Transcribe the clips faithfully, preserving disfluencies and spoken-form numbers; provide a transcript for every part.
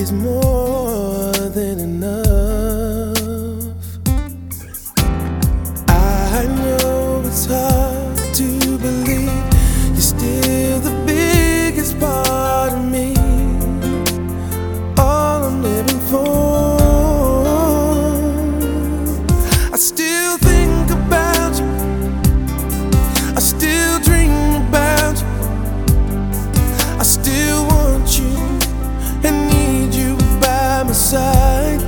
is more than enough. I know it's hard to believe you're still the biggest part of me, all I'm living for. I still think about you, I still dream about you, I still want you and need you by my side.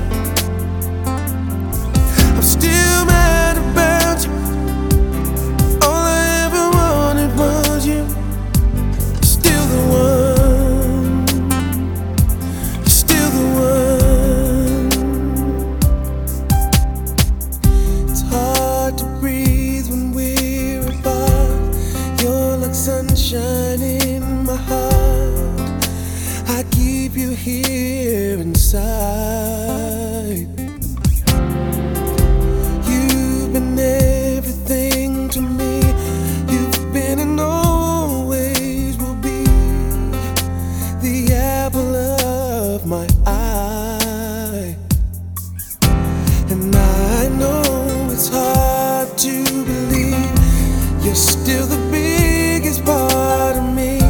I'm still mad about you, all I ever wanted was you. You're still the one, you're still the one. It's hard to breathe when we're apart. You're like sunshine in my heart. I keep you here inside. You've been everything to me. You've been and always will be the apple of my eye. And I know it's hard to believe you're still the biggest part of me,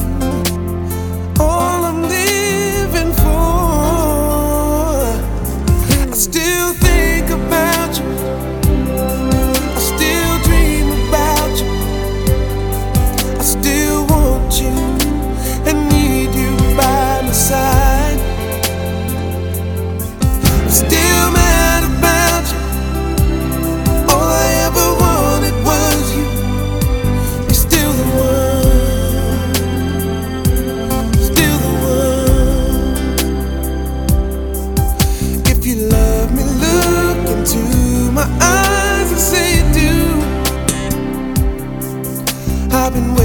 all I'm living for. I still think about you, I still dream about you, I still want you and need you by my side. I'm still mad about you, all I ever wanted was you. You're still the one, still the one. If you love me, look into my eyes and say you do. I've been waiting